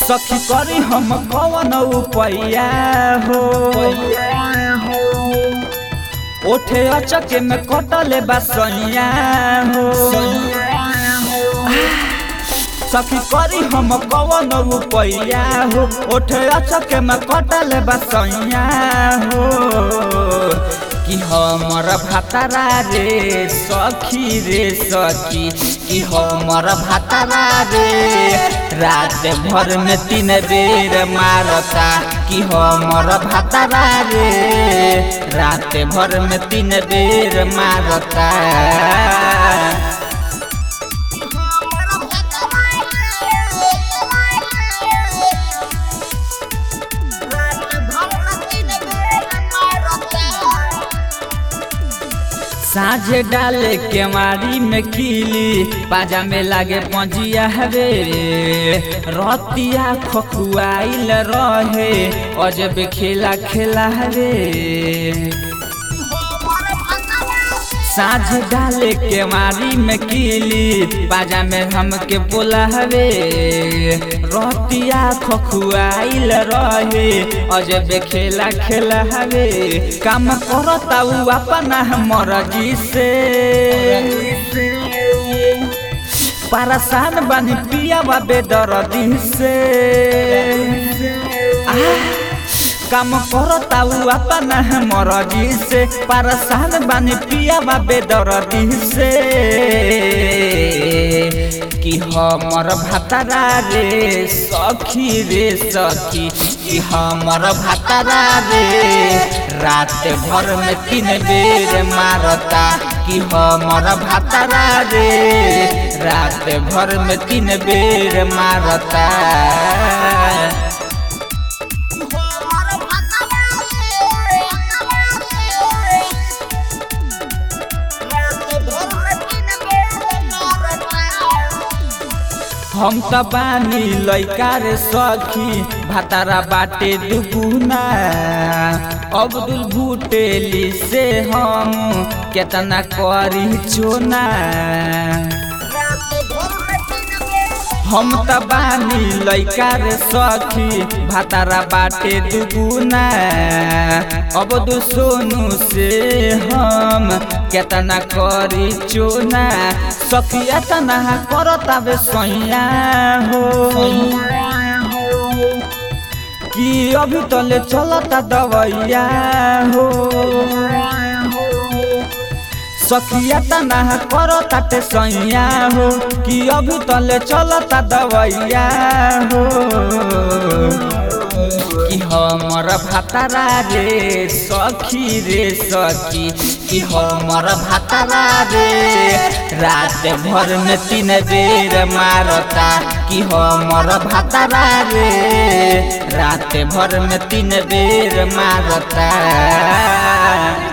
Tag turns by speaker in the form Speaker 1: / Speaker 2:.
Speaker 1: सखी करी हम कवन उपाया हो ओठे अचके में कटले बसैया हो सखी करी हम कवन उपाया हो ओठे अचके में कटले बसैया हो कि हमर भातारा रे सखी कि हमर भातारा रे रात भर में 3 बेर मारता कि हमर भातारा रे रात भर में 3 बेर मारता। साझे डाले के मारी में कीली पाजा में लागे पंजिया रे रतिया खखुआइल रहे अजब खेला रे साझ डाले के मारी में कीली पाजा में हमके बोला रे रतिया खखुआइल रहे अजब खेला रे काम करता उ अपना मर्जी से परेशान बनी पिया बेदर्दी से काम करता उ अपना मर्जी से परेशान बनी पिया बेदर्दी से कि हमर भातारा रे सखी कि हमर भातारा रे रात भर में 3 बेर मारता कि हमर भातारा रे रात भर में 3 बेर मारता। हम त बानी लइका रे सखी भातारा बाटे दुगुना अब्दुल बुटेली से हम केतना करी चोना हम त बानी लइका रे सखी भातारा बाटे दुगुना अब्दुल सोनू से हम केतना करी चोना सखिया तना करता बे सैया हो कि अभी तले चलता दवैया हो सखिया तना करता ते सैया हो कि अभी तले चलता दवैया हो कि हमर भातारा रे सखी कि हमर भातारा रे रात भर में 3 बेर मारता कि हमर भातारा रे रात भर में 3 बेर मारता।